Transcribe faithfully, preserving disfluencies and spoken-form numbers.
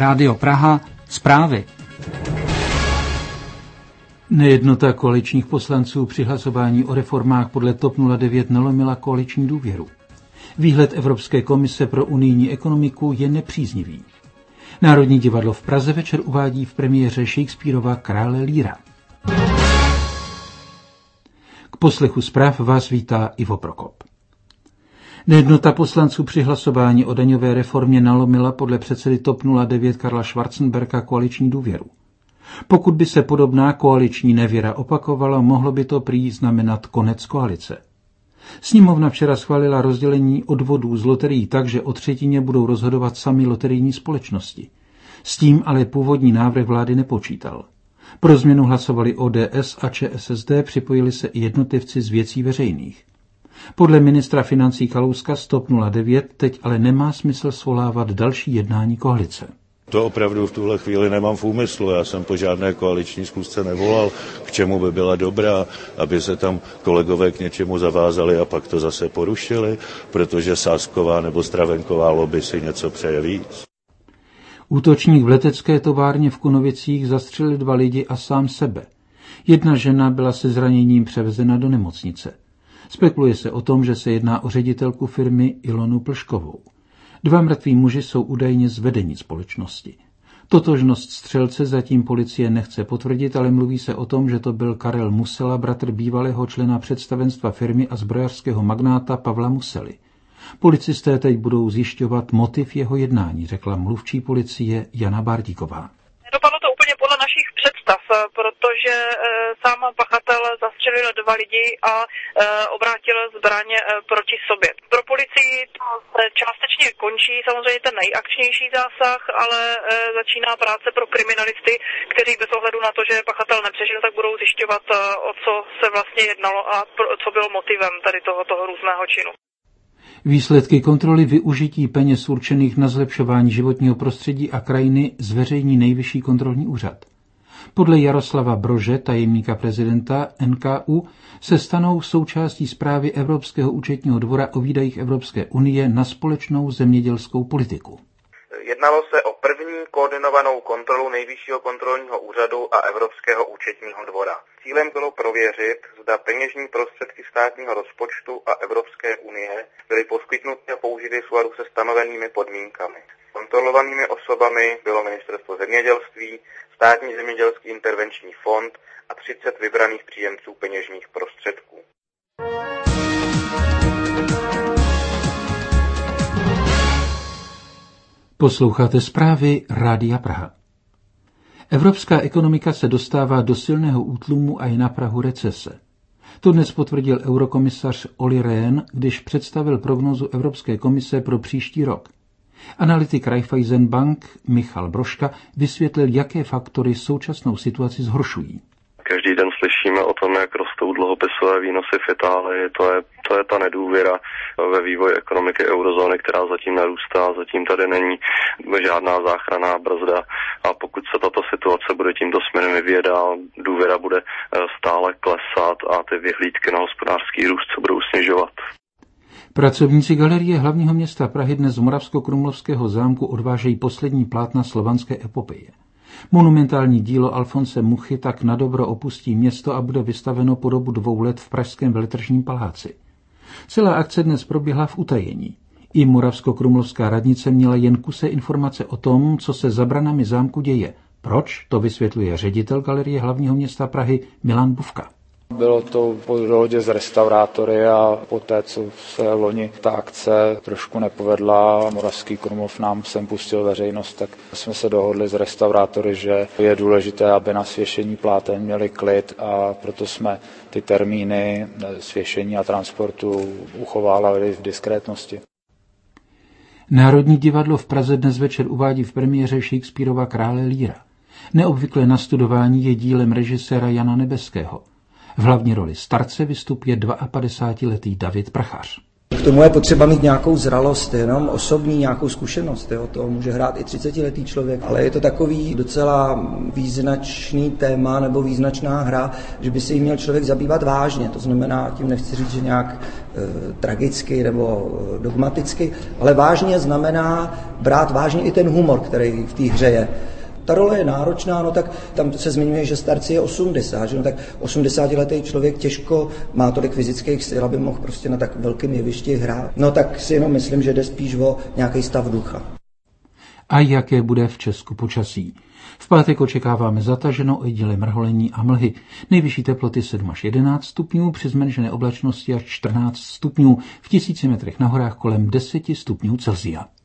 Rádio Praha, zprávy. Nejednota koaličních poslanců při hlasování o reformách podle TOP nula devět nalomila koaliční důvěru. Výhled Evropské komise pro unijní ekonomiku je nepříznivý. Národní divadlo v Praze večer uvádí v premiéře Shakespearova Krále Leara. K poslechu zpráv vás vítá Ivo Prokop. Nejednota poslanců při hlasování o daňové reformě nalomila podle předsedy TOP nula devět Karla Schwarzenberga koaliční důvěru. Pokud by se podobná koaliční nevěra opakovala, mohlo by to prý znamenat konec koalice. Sněmovna včera schválila rozdělení odvodů z loterií tak, že o třetině budou rozhodovat sami loterijní společnosti. S tím ale původní návrh vlády nepočítal. Pro změnu hlasovali O D S a Č S S D, připojili se i jednotlivci z Věcí veřejných. Podle ministra financí Kalouska z TOP nula devět teď ale nemá smysl svolávat další jednání koalice. To opravdu v tuhle chvíli nemám v úmyslu. Já jsem po žádné koaliční schůzce nevolal, k čemu by byla dobrá, aby se tam kolegové k něčemu zavázali a pak to zase porušili, protože sázková nebo stravenková lobby si něco přeje víc. Útočník v letecké továrně v Kunovicích zastřelil dva lidi a sám sebe. Jedna žena byla se zraněním převezena do nemocnice. Spekuluje se o tom, že se jedná o ředitelku firmy Ilonu Plškovou. Dva mrtví muži jsou údajně z vedení společnosti. Totožnost střelce zatím policie nechce potvrdit, ale mluví se o tom, že to byl Karel Musela, bratr bývalého člena představenstva firmy a zbrojařského magnáta Pavla Musely. Policisté teď budou zjišťovat motiv jeho jednání, řekla mluvčí policie Jana Bardíková. Dopadlo to úplně podle našich představ, protože e, sám pachatel zastřelil dva lidi a e, obrátil zbraň e, proti sobě. Pro policii to částečně končí samozřejmě ten nejakčnější zásah, ale e, začíná práce pro kriminalisty, kteří bez ohledu na to, že pachatel nepřežil, tak budou zjišťovat, e, o co se vlastně jednalo a pro, co bylo motivem tady toho, toho různého činu. Výsledky kontroly využití peněz určených na zlepšování životního prostředí a krajiny zveřejní Nejvyšší kontrolní úřad. Podle Jaroslava Brože, tajemníka prezidenta N K U, se stanou součástí zprávy Evropského účetního dvora o výdajích Evropské unie na společnou zemědělskou politiku. Jednalo se o první koordinovanou kontrolu Nejvyššího kontrolního úřadu a Evropského účetního dvora. Cílem bylo prověřit, zda peněžní prostředky státního rozpočtu a Evropské unie byly poskytnuty a použity v souladu se stanovenými podmínkami. Kontrolovanými osobami bylo Ministerstvo zemědělství, Státní zemědělský intervenční fond a třicet vybraných příjemců peněžních prostředků. Posloucháte zprávy Rádia Praha. Evropská ekonomika se dostává do silného útlumu a je na prahu recese. To dnes potvrdil eurokomisař Olli Rehn, když představil prognózu Evropské komise pro příští rok. Analytik Raiffeisen Bank Michal Brožka vysvětlil, jaké faktory současnou situaci zhoršují. Každý den slyšíme o tom, jak rostou dluhopisové výnosy v Itálii. To je, to je ta nedůvěra ve vývoji ekonomiky eurozóny, která zatím narůstá. Zatím tady není žádná záchranná brzda a pokud se tato situace bude tímto směrem vyvíjet dál, důvěra bude stále klesat a ty vyhlídky na hospodářský růst se budou snižovat. Pracovníci galerie hlavního města Prahy dnes z Moravskokrumlovského zámku odvážejí poslední plátna slovanské epopeje. Monumentální dílo Alfonse Muchy tak nadobro opustí město a bude vystaveno po dobu dvou let v pražském veletržním paláci. Celá akce dnes proběhla v utajení. I Moravskokrumlovská radnice měla jen kuse informace o tom, co se za branami zámku děje. Proč? To vysvětluje ředitel galerie hlavního města Prahy Milan Bufka. Bylo to po dohodě s restaurátory a poté, co se loni ta akce trošku nepovedla, Moravský Krumlov nám sem pustil veřejnost, tak jsme se dohodli s restaurátory, že je důležité, aby na svěšení pláten měli klid a proto jsme ty termíny svěšení a transportu uchovávali v diskrétnosti. Národní divadlo v Praze dnes večer uvádí v premiéře Shakespearova Krále Leara. Neobvyklé nastudování je dílem režiséra Jana Nebeského. V hlavní roli starce vystupuje padesátidvouletý David Prachař. K tomu je potřeba mít nějakou zralost, jenom osobní nějakou zkušenost. Jo? To může hrát i třicetiletý člověk, ale je to takový docela význačný téma nebo význačná hra, že by se jí měl člověk zabývat vážně. To znamená, tím nechci říct, že nějak e, tragicky nebo dogmaticky, ale vážně znamená brát vážně i ten humor, který v té hře je. Ta role je náročná, no tak tam se zmiňuje, že starci je osmdesát, že no tak osmdesátiletý člověk těžko má tolik fyzických sil, aby mohl prostě na tak velkém jevišti hrát. No tak si jenom myslím, že jde spíš o nějaký stav ducha. A jaké bude v Česku počasí? V pátek očekáváme zataženo ojedinelé mrholení a mlhy. Nejvyšší teploty sedm až jedenáct stupňů, při zmenšené oblačnosti až čtrnáct stupňů, v tisíci metrech na horách kolem deset stupňů Celsia.